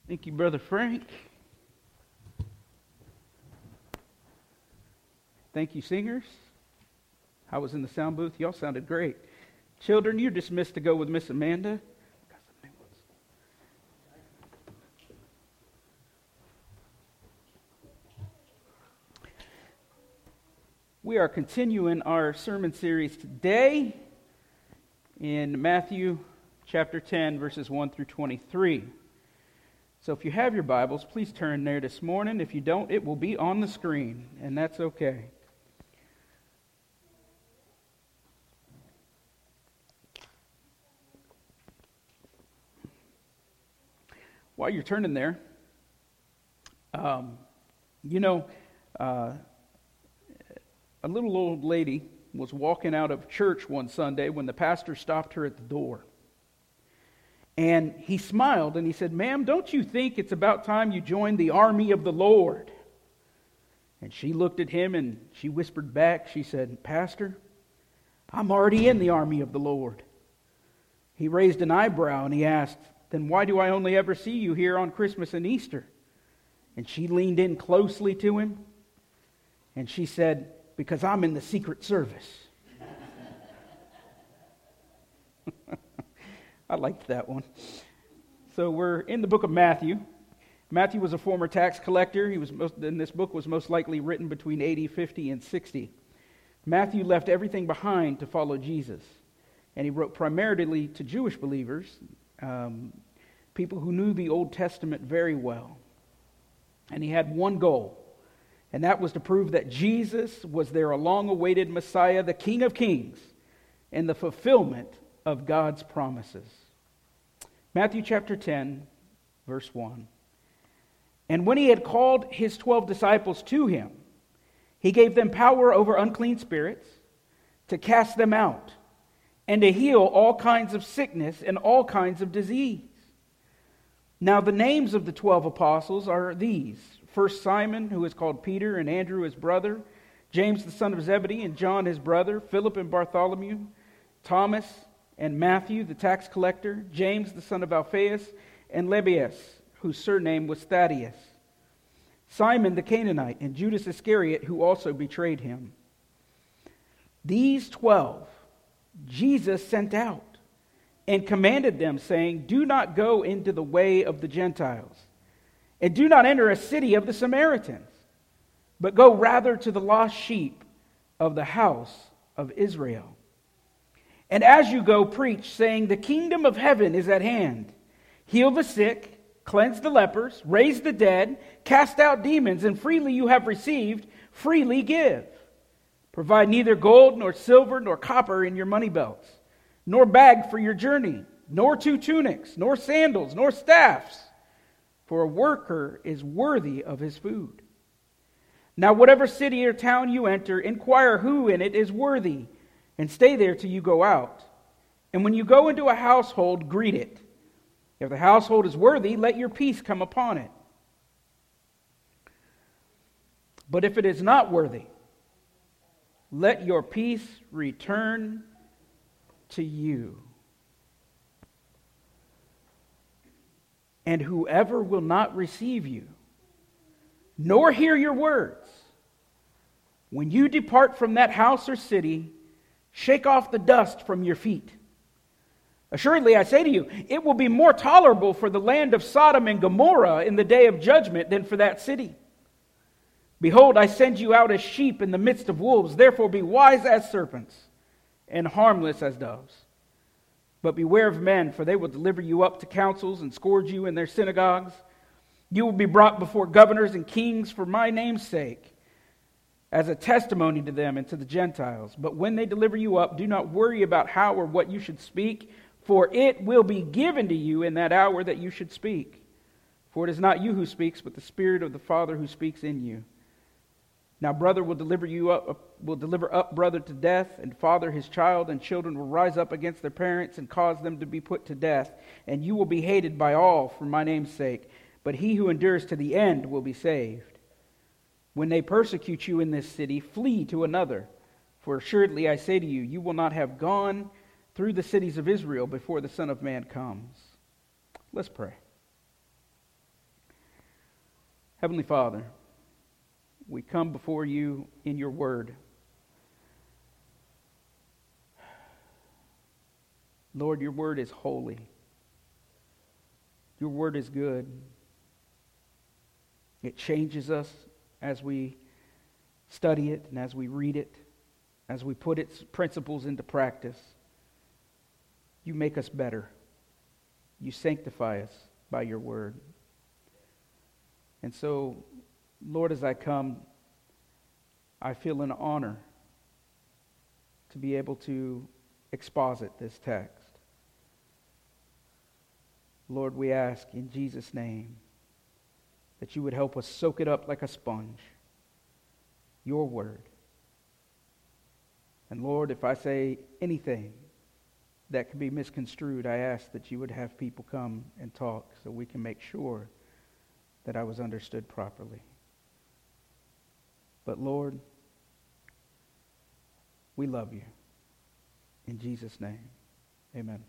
Thank you, Brother Frank. Thank you, singers. I was in the sound booth. Y'all sounded great. Children, you're dismissed to go with Miss Amanda. We are continuing our sermon series today in Matthew chapter 10, verses 1 through 23. So if you have your Bibles, please turn there this morning. If you don't, it will be on the screen, and that's okay. While you're turning there, a little old lady was walking out of church one Sunday when the pastor stopped her at the door. And he smiled and he said, "Ma'am, don't you think it's about time you joined the army of the Lord?" And she looked at him and she whispered back, she said, "Pastor, I'm already in the army of the Lord." He raised an eyebrow and he asked, "Then why do I only ever see you here on Christmas and Easter?" And she leaned in closely to him and she said, "Because I'm in the Secret Service." I liked that one. So we're in the book of Matthew. Matthew was a former tax collector. This book was most likely written between AD 50 and 60. Matthew left everything behind to follow Jesus. And he wrote primarily to Jewish believers, people who knew the Old Testament very well. And he had one goal, and that was to prove that Jesus was their long-awaited Messiah, the King of Kings, and the fulfillment of God's promises. Matthew chapter 10, verse 1. "And when he had called his 12 disciples to him, he gave them power over unclean spirits, to cast them out, and to heal all kinds of sickness and all kinds of disease. Now the names of the 12 apostles are these: first Simon, who is called Peter, and Andrew his brother, James the son of Zebedee, and John his brother, Philip and Bartholomew, Thomas and Matthew the tax collector, James the son of Alphaeus, and Lebbaeus, whose surname was Thaddeus, Simon the Canaanite, and Judas Iscariot, who also betrayed him. These 12 Jesus sent out and commanded them, saying, 'Do not go into the way of the Gentiles, and do not enter a city of the Samaritans, but go rather to the lost sheep of the house of Israel. And as you go, preach, saying, the kingdom of heaven is at hand. Heal the sick, cleanse the lepers, raise the dead, cast out demons, and freely you have received, freely give. Provide neither gold nor silver nor copper in your money belts, nor bag for your journey, nor 2 tunics, nor sandals, nor staffs, for a worker is worthy of his food. Now whatever city or town you enter, inquire who in it is worthy, and stay there till you go out. And when you go into a household, greet it. If the household is worthy, let your peace come upon it. But if it is not worthy, let your peace return to you. And whoever will not receive you, nor hear your words, when you depart from that house or city, shake off the dust from your feet. Assuredly, I say to you, it will be more tolerable for the land of Sodom and Gomorrah in the day of judgment than for that city. Behold, I send you out as sheep in the midst of wolves. Therefore be wise as serpents and harmless as doves. But beware of men, for they will deliver you up to councils and scourge you in their synagogues. You will be brought before governors and kings for my name's sake, as a testimony to them and to the Gentiles. But when they deliver you up, do not worry about how or what you should speak, for it will be given to you in that hour that you should speak. For it is not you who speaks, but the Spirit of the Father who speaks in you. Now brother will deliver up brother to death, and father his child, and children will rise up against their parents and cause them to be put to death. And you will be hated by all for my name's sake, but he who endures to the end will be saved. When they persecute you in this city, flee to another. For assuredly I say to you, you will not have gone through the cities of Israel before the Son of Man comes. Let's pray. Heavenly Father, we come before you in your word. Lord, your word is holy. Your word is good. It changes us as we study it and as we read it, as we put its principles into practice. You make us better. You sanctify us by your word. And so, Lord, as I come, I feel an honor to be able to exposit this text. Lord, we ask in Jesus' name that you would help us soak it up like a sponge, your word. And Lord, if I say anything that can be misconstrued, I ask that you would have people come and talk so we can make sure that I was understood properly. But Lord, we love you. In Jesus' name, amen.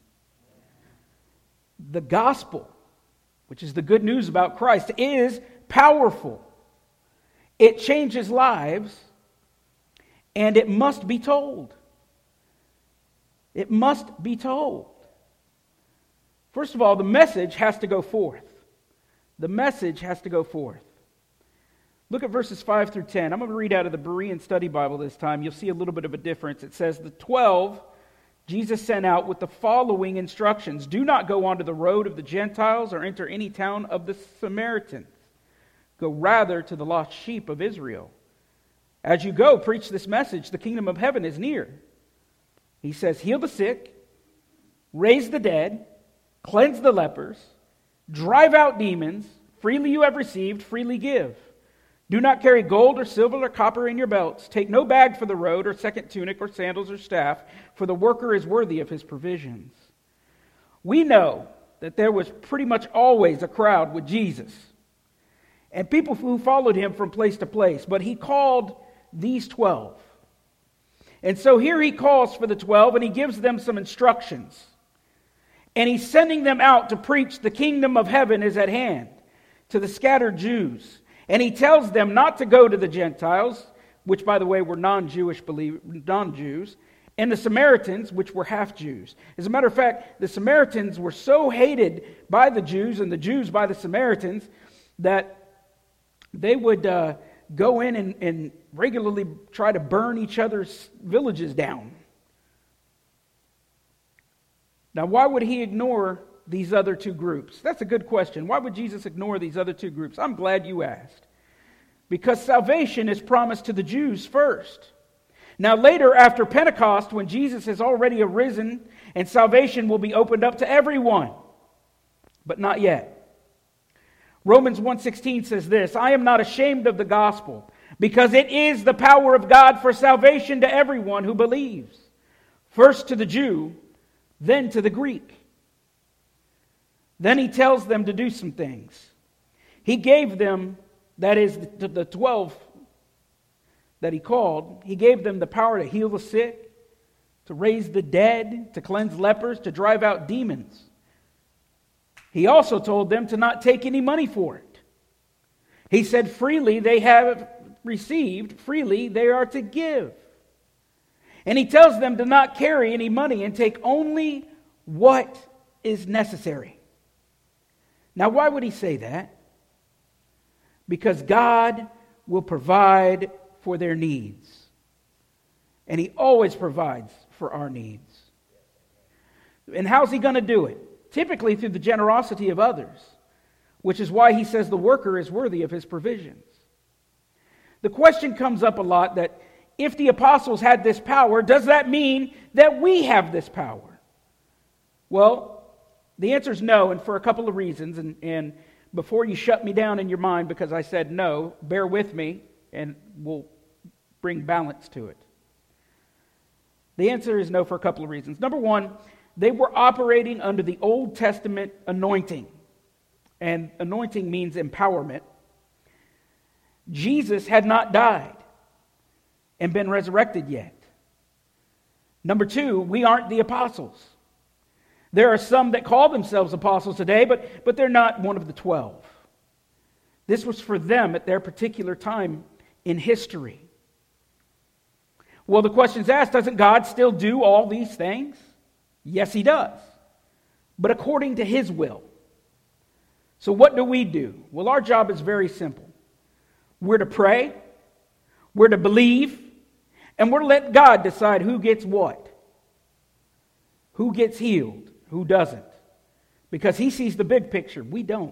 The gospel, which is the good news about Christ, is powerful. It changes lives, and it must be told. It must be told. First of all, the message has to go forth. The message has to go forth. Look at verses 5 through 10. I'm going to read out of the Berean Study Bible this time. You'll see a little bit of a difference. It says, the 12 Jesus sent out with the following instructions. Do not go onto the road of the Gentiles or enter any town of the Samaritans. Go rather to the lost sheep of Israel. As you go, preach this message. The kingdom of heaven is near. He says, heal the sick, raise the dead, cleanse the lepers, drive out demons. Freely you have received, freely give. Do not carry gold or silver or copper in your belts. Take no bag for the road or second tunic or sandals or staff, for the worker is worthy of his provisions. We know that there was pretty much always a crowd with Jesus and people who followed him from place to place, but he called these 12. And so here he calls for the 12 and he gives them some instructions. And he's sending them out to preach the kingdom of heaven is at hand to the scattered Jews. And he tells them not to go to the Gentiles, which, by the way, were non-Jews, and the Samaritans, which were half-Jews. As a matter of fact, the Samaritans were so hated by the Jews and the Jews by the Samaritans that they would go in and regularly try to burn each other's villages down. Now, why would he ignore these other two groups? That's a good question. Why would Jesus ignore these other two groups? I'm glad you asked. Because salvation is promised to the Jews first. Now later, after Pentecost, when Jesus has already arisen and salvation will be opened up to everyone. But not yet. Romans 1:16 says this, I am not ashamed of the gospel, because it is the power of God for salvation to everyone who believes. First to the Jew, then to the Greek. Then he tells them to do some things. He gave them, that is, the 12 that he called, he gave them the power to heal the sick, to raise the dead, to cleanse lepers, to drive out demons. He also told them to not take any money for it. He said, freely they have received, freely they are to give. And he tells them to not carry any money and take only what is necessary. Now, why would he say that? Because God will provide for their needs. And he always provides for our needs. And how's he going to do it? Typically through the generosity of others, which is why he says the worker is worthy of his provisions. The question comes up a lot that if the apostles had this power, does that mean that we have this power? Well, the answer is no, and for a couple of reasons. And before you shut me down in your mind because I said no, bear with me and we'll bring balance to it. The answer is no for a couple of reasons. Number one, they were operating under the Old Testament anointing. And anointing means empowerment. Jesus had not died and been resurrected yet. Number two, we aren't the apostles. There are some that call themselves apostles today, but they're not one of the 12. This was for them at their particular time in history. Well, the question's asked, doesn't God still do all these things? Yes, He does. But according to His will. So what do we do? Well, our job is very simple. We're to pray, we're to believe, and we're to let God decide who gets what. Who gets healed, who doesn't. Because He sees the big picture. We don't.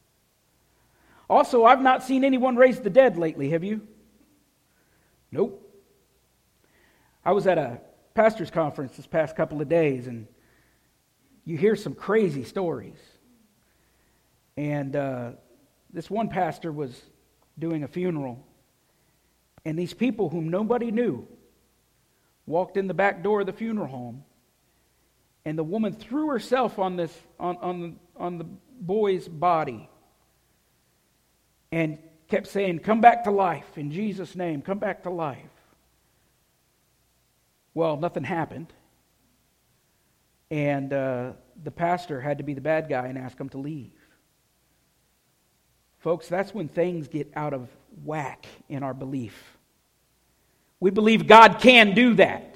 Also, I've not seen anyone raise the dead lately, have you? Nope. I was at a pastor's conference this past couple of days, and you hear some crazy stories. And this one pastor was doing a funeral, and these people whom nobody knew walked in the back door of the funeral home, and the woman threw herself on the boy's body and kept saying, "Come back to life in Jesus' name, come back to life." Well, nothing happened. And the pastor had to be the bad guy and ask him to leave. Folks, that's when things get out of whack in our belief. We believe God can do that.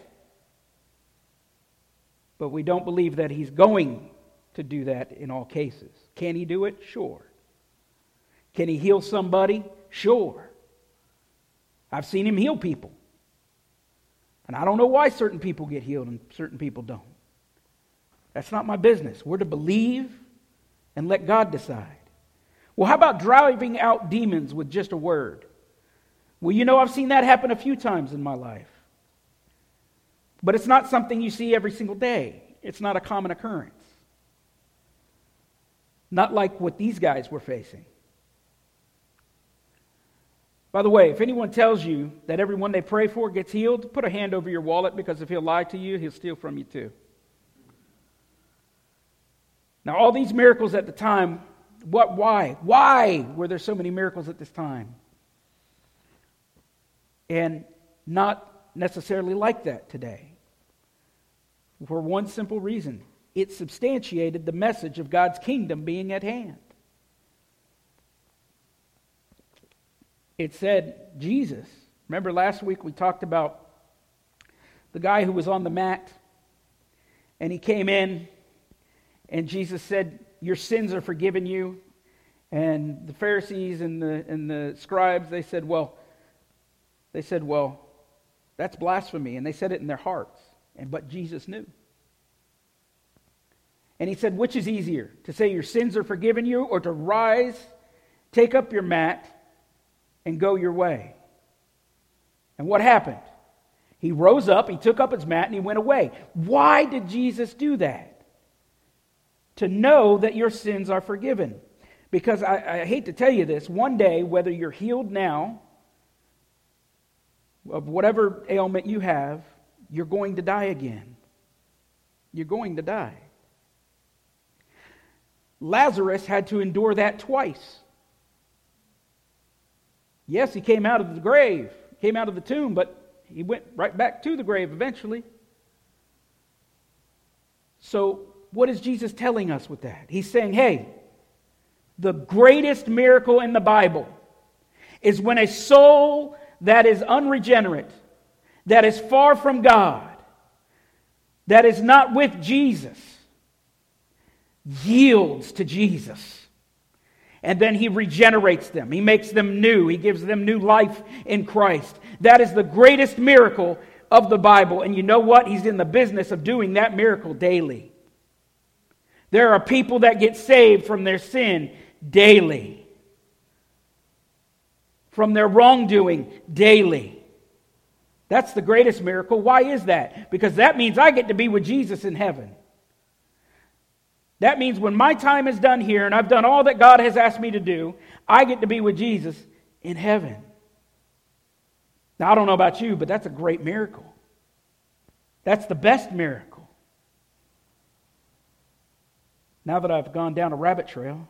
But we don't believe that He's going to do that in all cases. Can He do it? Sure. Can He heal somebody? Sure. I've seen Him heal people. And I don't know why certain people get healed and certain people don't. That's not my business. We're to believe and let God decide. Well, how about driving out demons with just a word? Well, you know, I've seen that happen a few times in my life. But it's not something you see every single day. It's not a common occurrence. Not like what these guys were facing. By the way, if anyone tells you that everyone they pray for gets healed, put a hand over your wallet, because if he'll lie to you, he'll steal from you too. Now, all these miracles at the time, why? Why were there so many miracles at this time? And not necessarily like that today. For one simple reason. It substantiated the message of God's kingdom being at hand. It said, Jesus. Remember last week we talked about the guy who was on the mat, and he came in, and Jesus said, "Your sins are forgiven you." And the Pharisees and the scribes, they said, well, that's blasphemy. And they said it in their hearts. But Jesus knew. And He said, which is easier? To say your sins are forgiven you, or to rise, take up your mat, and go your way? And what happened? He rose up, he took up his mat, and he went away. Why did Jesus do that? To know that your sins are forgiven. Because I hate to tell you this, one day, whether you're healed now of whatever ailment you have, you're going to die again. You're going to die. Lazarus had to endure that twice. Yes, he came out of the grave, came out of the tomb, but he went right back to the grave eventually. So, what is Jesus telling us with that? He's saying, hey, the greatest miracle in the Bible is when a soul that is unregenerate, that is far from God, that is not with Jesus, yields to Jesus. And then He regenerates them. He makes them new. He gives them new life in Christ. That is the greatest miracle of the Bible. And you know what? He's in the business of doing that miracle daily. There are people that get saved from their sin daily. From their wrongdoing daily. That's the greatest miracle. Why is that? Because that means I get to be with Jesus in heaven. That means when my time is done here and I've done all that God has asked me to do, I get to be with Jesus in heaven. Now, I don't know about you, but that's a great miracle. That's the best miracle. Now that I've gone down a rabbit trail,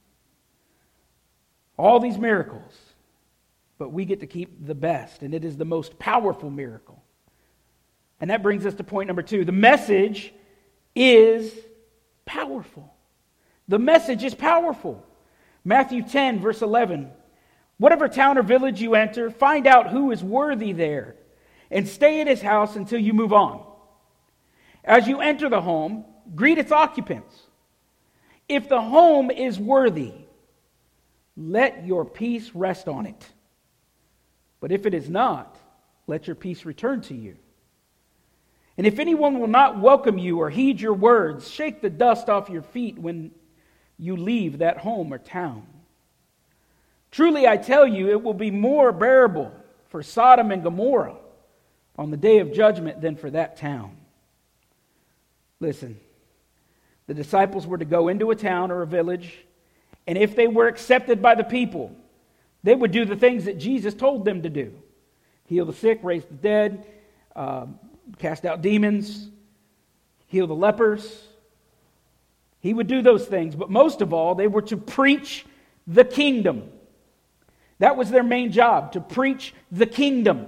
all these miracles, but we get to keep the best, and it is the most powerful miracle. And that brings us to point number 2. The message is powerful. The message is powerful. Matthew 10, verse 11. Whatever town or village you enter, find out who is worthy there, and stay at his house until you move on. As you enter the home, greet its occupants. If the home is worthy, let your peace rest on it. But if it is not, let your peace return to you. And if anyone will not welcome you or heed your words, shake the dust off your feet when you leave that home or town. Truly I tell you, it will be more bearable for Sodom and Gomorrah on the day of judgment than for that town. Listen, the disciples were to go into a town or a village, and if they were accepted by the people, they would do the things that Jesus told them to do. Heal the sick, raise the dead, cast out demons, heal the lepers. He would do those things, but most of all, they were to preach the kingdom. That was their main job, to preach the kingdom.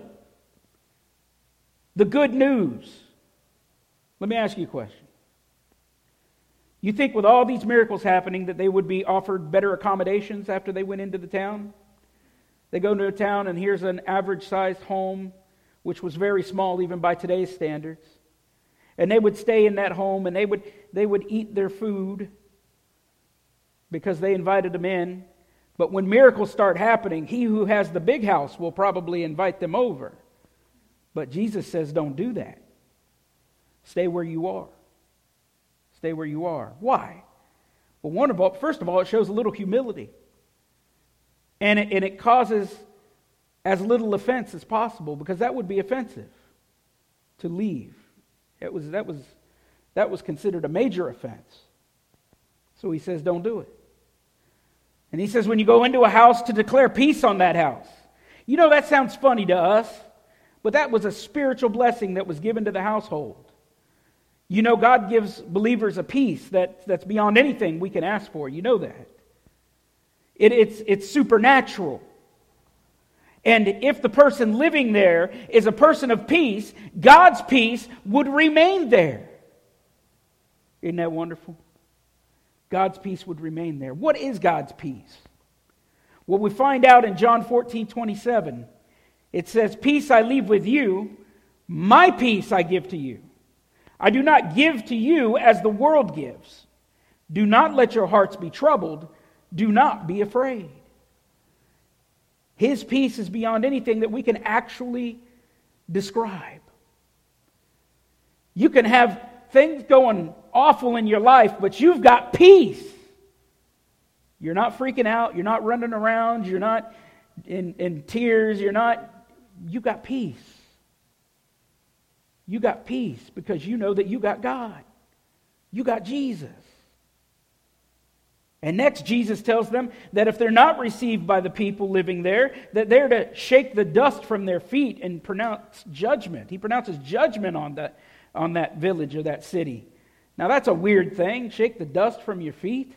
The good news. Let me ask you a question. You think with all these miracles happening that they would be offered better accommodations after they went into the town? They go into a town and here's an average-sized home, which was very small even by today's standards. And they would stay in that home and they would eat their food because they invited them in. But when miracles start happening, he who has the big house will probably invite them over. But Jesus says, don't do that. Stay where you are. Stay where you are. Why? Well, first of all, it shows a little humility. And it causes as little offense as possible, because that would be offensive to leave. That was considered a major offense. So he says, don't do it. And he says, when you go into a house, to declare peace on that house. You know, that sounds funny to us, but that was a spiritual blessing that was given to the household. You know, God gives believers a peace that's beyond anything we can ask for. You know that. It's supernatural. And if the person living there is a person of peace, God's peace would remain there. Isn't that wonderful? God's peace would remain there. What is God's peace? Well, we find out in John 14:27. It says, "Peace I leave with you, my peace I give to you. I do not give to you as the world gives. Do not let your hearts be troubled. Do not be afraid." His peace is beyond anything that we can actually describe. You can have things going awful in your life, but you've got peace. You're not freaking out. You're not running around. You're not in tears. You've got peace. You got peace because you know that you got God. You got Jesus. And next, Jesus tells them that if they're not received by the people living there, that they're to shake the dust from their feet and pronounce judgment. He pronounces judgment on that village or that city. Now, that's a weird thing, shake the dust from your feet.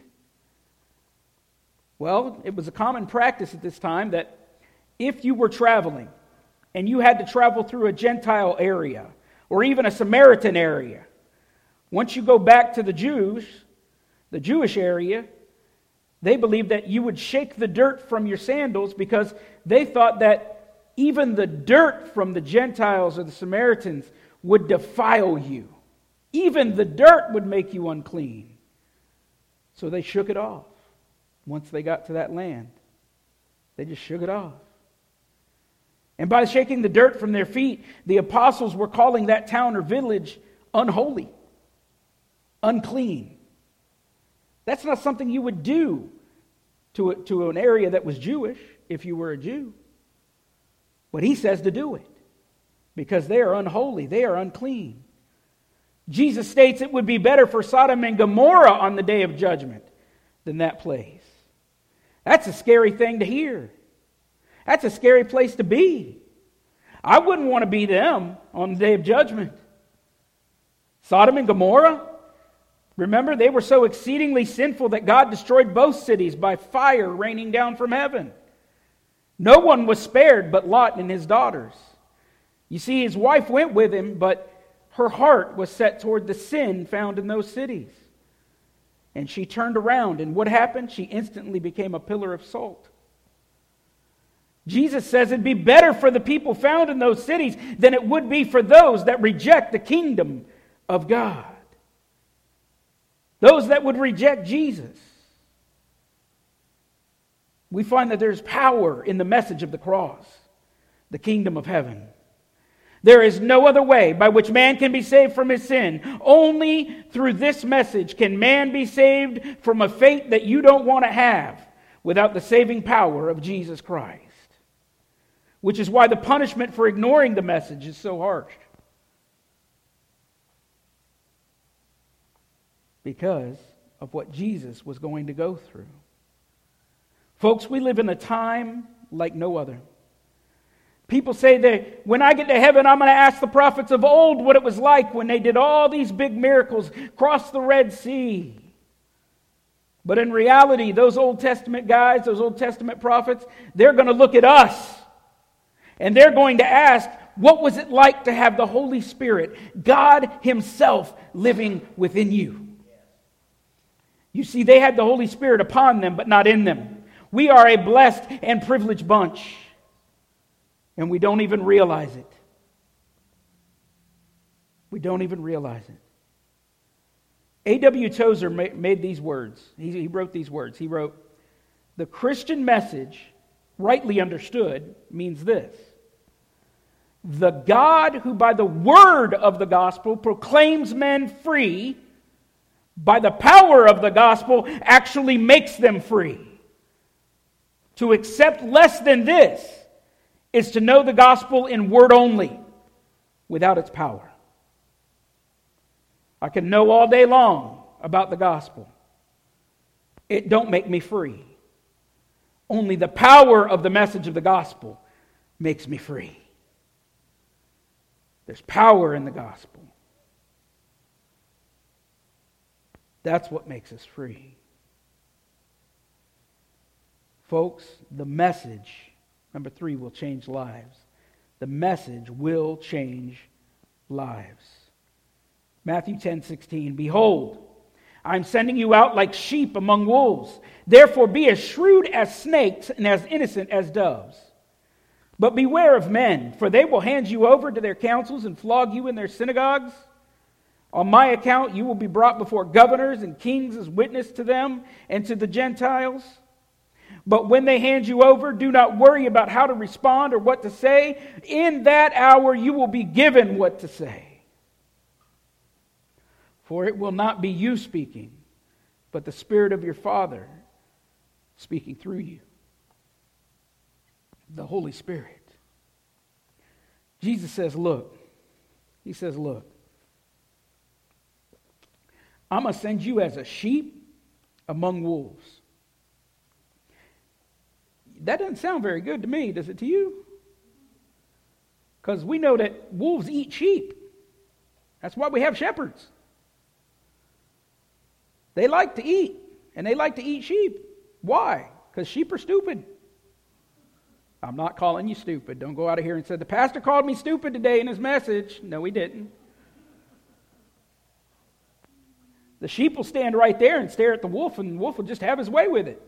Well, it was a common practice at this time that if you were traveling and you had to travel through a Gentile area or even a Samaritan area, once you go back to the Jewish area, they believed that you would shake the dirt from your sandals because they thought that even the dirt from the Gentiles or the Samaritans would defile you. Even the dirt would make you unclean. So they shook it off once they got to that land. They just shook it off. And by shaking the dirt from their feet, the apostles were calling that town or village unholy, unclean. That's not something you would do to an area that was Jewish if you were a Jew. But he says to do it because they are unholy, they are unclean. Jesus states it would be better for Sodom and Gomorrah on the day of judgment than that place. That's a scary thing to hear. That's a scary place to be. I wouldn't want to be them on the day of judgment. Sodom and Gomorrah, remember, they were so exceedingly sinful that God destroyed both cities by fire raining down from heaven. No one was spared but Lot and his daughters. You see, his wife went with him, but her heart was set toward the sin found in those cities. And she turned around, and what happened? She instantly became a pillar of salt. Jesus says it'd be better for the people found in those cities than it would be for those that reject the kingdom of God. Those that would reject Jesus. We find that there's power in the message of the cross, the kingdom of heaven. There is no other way by which man can be saved from his sin. Only through this message can man be saved from a fate that you don't want to have without the saving power of Jesus Christ. Which is why the punishment for ignoring the message is so harsh. Because of what Jesus was going to go through. Folks, we live in a time like no other. People say that when I get to heaven, I'm going to ask the prophets of old what it was like when they did all these big miracles, crossed the Red Sea. But in reality, those Old Testament guys, those Old Testament prophets, they're going to look at us. And they're going to ask, what was it like to have the Holy Spirit, God Himself, living within you? You see, they had the Holy Spirit upon them, but not in them. We are a blessed and privileged bunch. And we don't even realize it. We don't even realize it. A.W. Tozer made these words. He wrote these words. He wrote, "The Christian message, rightly understood, means this. The God who by the word of the gospel proclaims men free, by the power of the gospel actually makes them free. To accept less than this is to know the gospel in word only, without its power. I can know all day long about the gospel. It don't make me free. Only the power of the message of the gospel makes me free." There's power in the gospel. That's what makes us free. Folks, the message, number 3, will change lives. The message will change lives. Matthew 10:16, "Behold, I am sending you out like sheep among wolves. Therefore be as shrewd as snakes and as innocent as doves. But beware of men, for they will hand you over to their councils and flog you in their synagogues. On my account you will be brought before governors and kings as witness to them and to the Gentiles. But when they hand you over, do not worry about how to respond or what to say. In that hour you will be given what to say. For it will not be you speaking, but the Spirit of your Father speaking through you." The Holy Spirit. Jesus says, look. He says, look. I'm going to send you as a sheep among wolves. That doesn't sound very good to me, does it to you? Because we know that wolves eat sheep. That's why we have shepherds. They like to eat, and they like to eat sheep. Why? Because sheep are stupid. I'm not calling you stupid. Don't go out of here and say, the pastor called me stupid today in his message. No, he didn't. The sheep will stand right there and stare at the wolf, and the wolf will just have his way with it.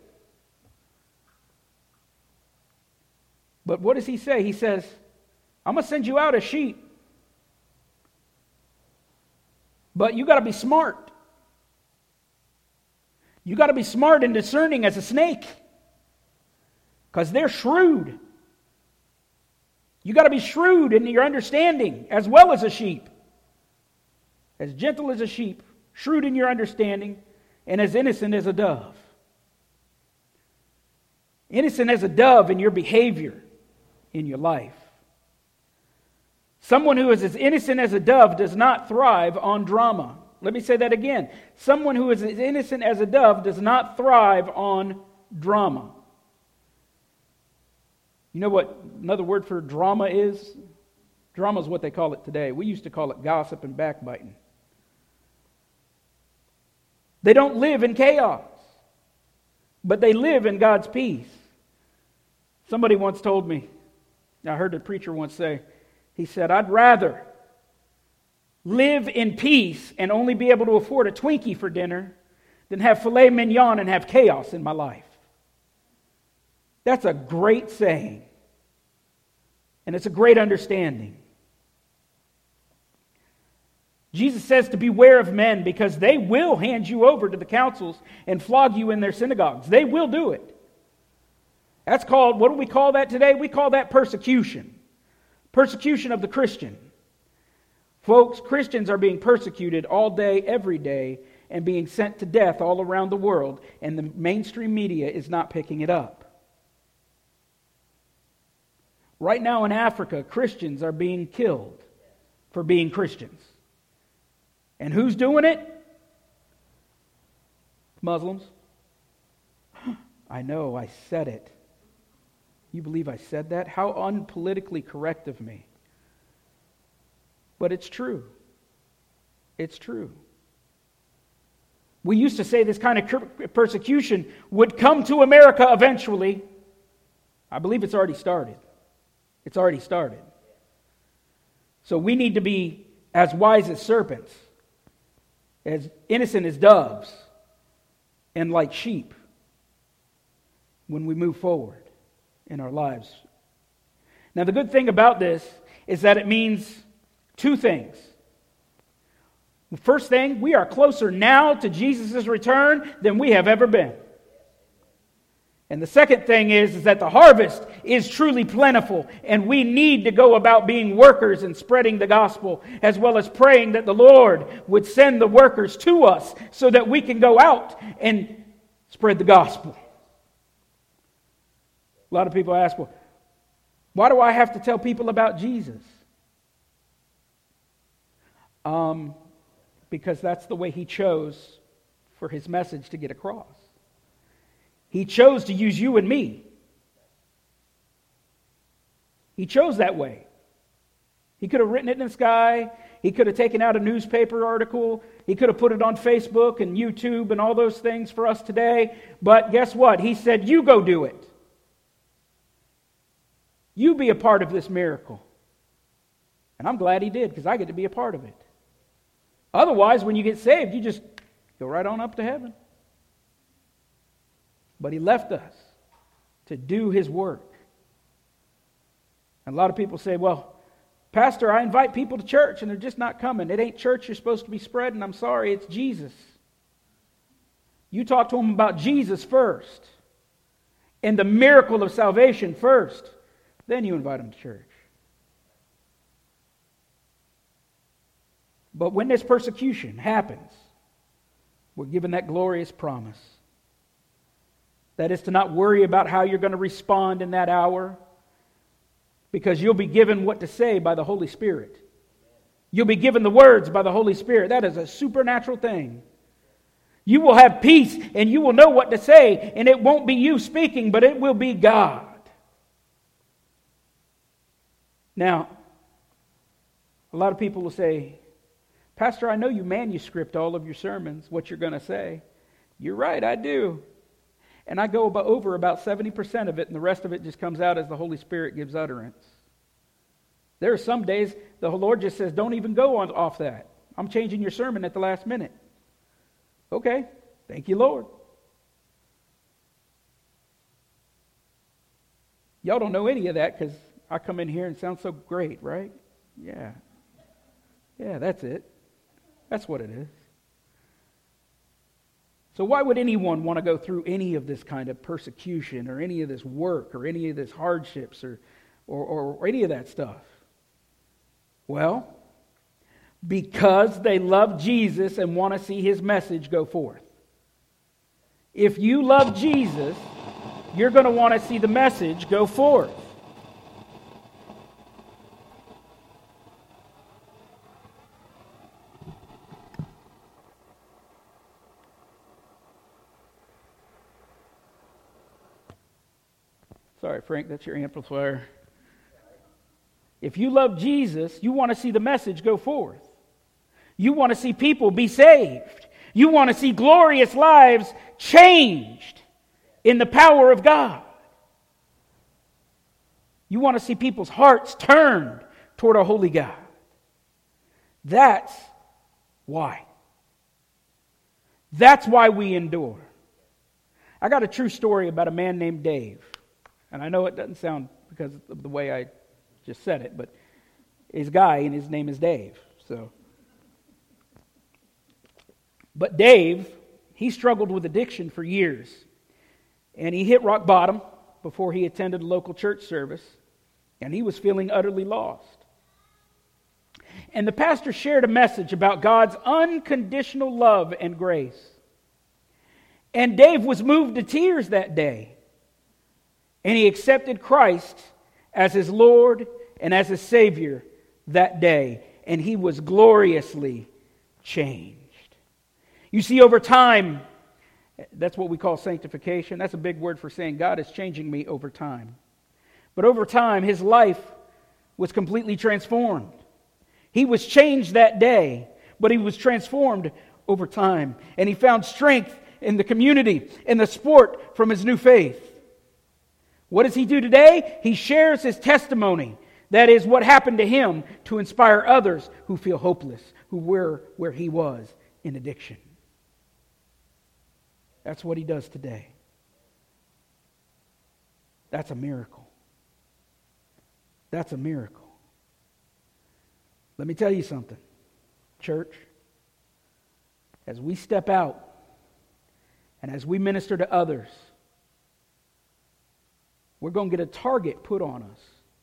But what does he say? He says, I'm going to send you out as sheep. But you got to be smart. You got to be smart and discerning as a snake. Because they're shrewd. You got to be shrewd in your understanding as well as a sheep. As gentle as a sheep, shrewd in your understanding, and as innocent as a dove. Innocent as a dove in your behavior in your life. Someone who is as innocent as a dove does not thrive on drama. Let me say that again. Someone who is as innocent as a dove does not thrive on drama. You know what another word for drama is? Drama is what they call it today. We used to call it gossip and backbiting. They don't live in chaos, but they live in God's peace. Somebody once told me, I heard a preacher once say, he said, I'd rather live in peace and only be able to afford a Twinkie for dinner than have filet mignon and have chaos in my life. That's a great saying. And it's a great understanding. Jesus says to beware of men because they will hand you over to the councils and flog you in their synagogues. They will do it. That's called, what do we call that today? We call that persecution. Persecution of the Christian. Folks, Christians are being persecuted all day, every day, and being sent to death all around the world, and the mainstream media is not picking it up. Right now in Africa, Christians are being killed for being Christians. And who's doing it? Muslims. I know, I said it. You believe I said that? How unpolitically correct of me. But it's true. It's true. We used to say this kind of persecution would come to America eventually. I believe it's already started. It's already started. So we need to be as wise as serpents, as innocent as doves, and like sheep when we move forward in our lives. Now, the good thing about this is that it means two things. The first thing, we are closer now to Jesus' return than we have ever been. And the second thing is that the harvest is truly plentiful, and we need to go about being workers and spreading the gospel, as well as praying that the Lord would send the workers to us so that we can go out and spread the gospel. A lot of people ask, well, why do I have to tell people about Jesus? Because that's the way He chose for His message to get across. He chose to use you and me. He chose that way. He could have written it in the sky. He could have taken out a newspaper article. He could have put it on Facebook and YouTube and all those things for us today. But guess what? He said, you go do it. You be a part of this miracle. And I'm glad He did, because I get to be a part of it. Otherwise, when you get saved, you just go right on up to heaven. But He left us to do His work. And a lot of people say, well, Pastor, I invite people to church and they're just not coming. It ain't church you're supposed to be spreading. I'm sorry, it's Jesus. You talk to them about Jesus first and the miracle of salvation first. Then you invite them to church. But when this persecution happens, we're given that glorious promise. That is to not worry about how you're going to respond in that hour, because you'll be given what to say by the Holy Spirit. You'll be given the words by the Holy Spirit. That is a supernatural thing. You will have peace and you will know what to say, and it won't be you speaking, but it will be God. Now, a lot of people will say, Pastor, I know you manuscript all of your sermons, what you're going to say. You're right, I do. And I go over about 70% of it, and the rest of it just comes out as the Holy Spirit gives utterance. There are some days the Lord just says, don't even go off that. I'm changing your sermon at the last minute. Okay, thank you, Lord. Y'all don't know any of that because I come in here and sound so great, right? Yeah. Yeah, that's it. That's what it is. So why would anyone want to go through any of this kind of persecution or any of this work or any of this hardships or any of that stuff? Well, because they love Jesus and want to see His message go forth. If you love Jesus, you're going to want to see the message go forth. Sorry, Frank, that's your amplifier. If you love Jesus, you want to see the message go forth. You want to see people be saved. You want to see glorious lives changed in the power of God. You want to see people's hearts turned toward a holy God. That's why. That's why we endure. I got a true story about a man named Dave. And I know it doesn't sound because of the way I just said it, but he's a guy and his name is Dave. But Dave, he struggled with addiction for years. And he hit rock bottom before he attended a local church service. And he was feeling utterly lost. And the pastor shared a message about God's unconditional love and grace. And Dave was moved to tears that day. And he accepted Christ as his Lord and as his Savior that day. And he was gloriously changed. You see, over time, that's what we call sanctification. That's a big word for saying God is changing me over time. But over time, his life was completely transformed. He was changed that day, but he was transformed over time. And he found strength in the community, in the sport from his new faith. What does he do today? He shares his testimony. That is what happened to him to inspire others who feel hopeless, who were where he was in addiction. That's what he does today. That's a miracle. That's a miracle. Let me tell you something, church. As we step out and as we minister to others, we're going to get a target put on us.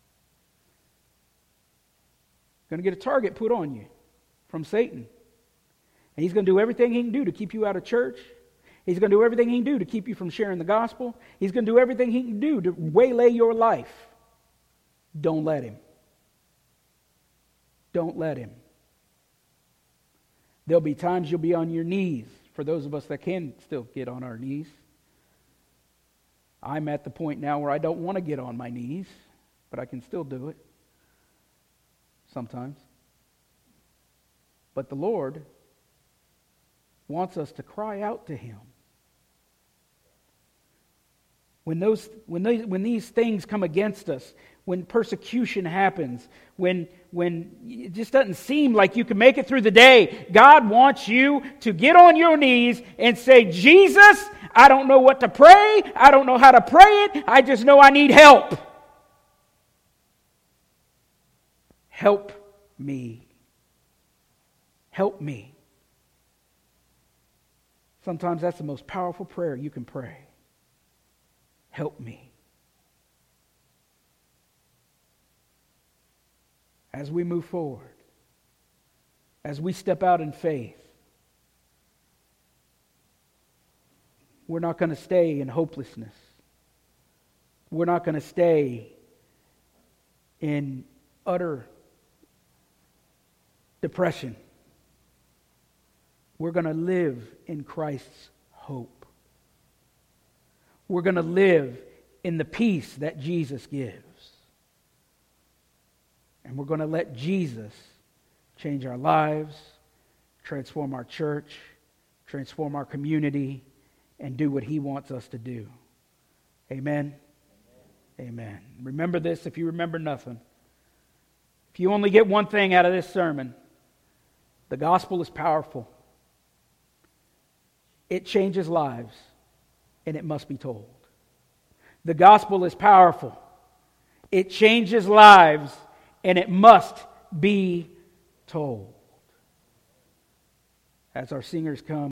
Going to get a target put on you from Satan. And he's going to do everything he can do to keep you out of church. He's going to do everything he can do to keep you from sharing the gospel. He's going to do everything he can do to waylay your life. Don't let him. Don't let him. There'll be times you'll be on your knees, for those of us that can still get on our knees. I'm at the point now where I don't want to get on my knees, but I can still do it sometimes. But the Lord wants us to cry out to him. When these things come against us, when persecution happens, when it just doesn't seem like you can make it through the day, God wants you to get on your knees and say, Jesus, I don't know what to pray. I don't know how to pray it. I just know I need help. Help me. Help me. Sometimes that's the most powerful prayer you can pray. Help me. As we move forward, as we step out in faith, we're not going to stay in hopelessness. We're not going to stay in utter depression. We're going to live in Christ's hope. We're going to live in the peace that Jesus gives. And we're going to let Jesus change our lives, transform our church, transform our community, and do what he wants us to do. Amen? Amen. Remember this if you remember nothing. If you only get one thing out of this sermon, the gospel is powerful. It changes lives, and it must be told. The gospel is powerful. It changes lives, and it must be told. As our singers come.